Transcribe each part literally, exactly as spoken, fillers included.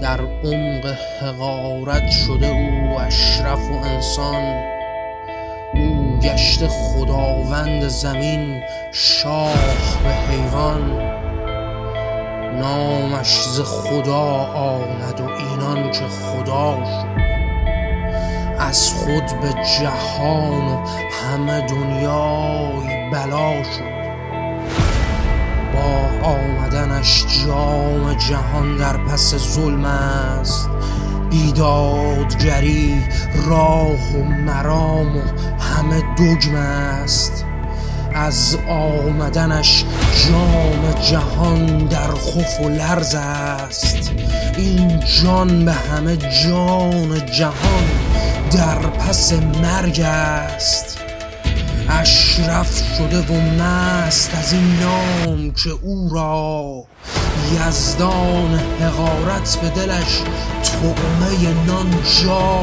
در عمق حقارت شده او اشرف و انسان. او گشته خداوند زمین، شاه به حیوان. نامش ز خدا آمد و اینان که خدا شد. از خود به جهان و همه دنیای بلا شد. با آمدنش جام جهان در پس ظلم است. بیدادگری راه و مرام و همه دگم است. از آمدنش جام جهان در خوف و لرز است. این جان به همه جان جهان در پس مرگ است. اشرف شده و مست از این نام که او را یزدان حقارت به دلش طعمه نان جا.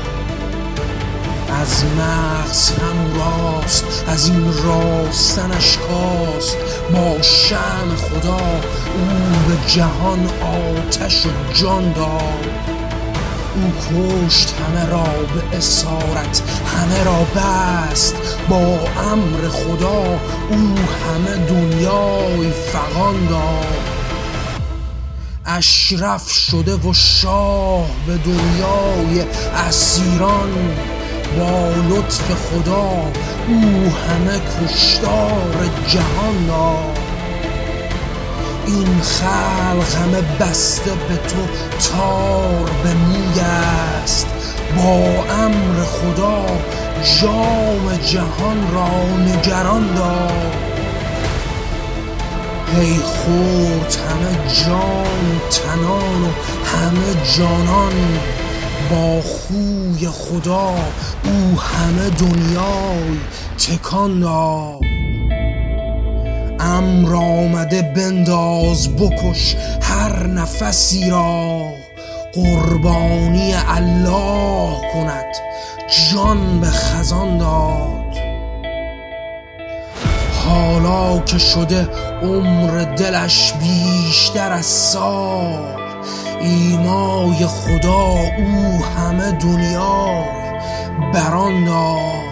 از مغز هم راست از این راستنش کاست. با شمع خدا او به جهان آتش و جان داد. او کشت همه را به اسارت، همه را بست. با امر خدا او همه دنیای فغان داد. اشرف شده و شاه به دنیای اسیران. با لطف خدا او همه کشتار جهان داد. این خلق همه بسته به تو تار به موی است. با امر خدا جام جهان را نگران داد. هی خورد همه جان تنان و همه جانان. با خوی خدا او همه دنیای تکان داد. امر آمده بنداز بکش هر نفسی را. قربانی الله کند جان به خزان داد. حالا که شده عمر دلش بیشتر از سال. ایمای خدا او همه دنیا بران داد.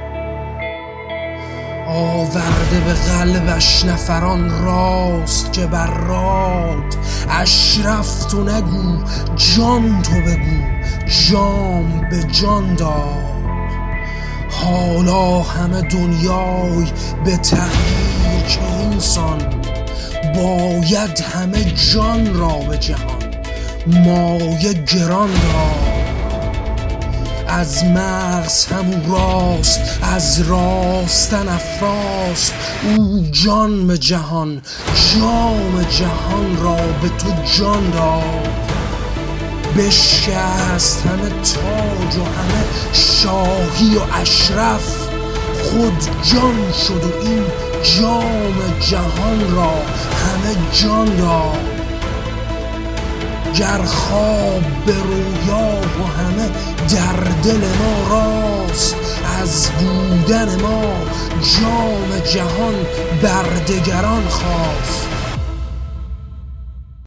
آورده به قلبش نفران راست که بر راد. اشرف تو نگو جان تو بگو جام به جان داد. حالا همه دنیای به تغییر که انسان. باید همه جان را به جهان مایه گران داد. از مغز همو راست از راستن افراست. او جان به جهان جام جهان را به تو جان داد. بشکست همه تاج و همه شاهی و اشرف. خود جان شد و این جام جهان را همه جان داد. گر خواب به رویا و همه در دل ما راست. از بودن ما جام جهان بر دگران خواست.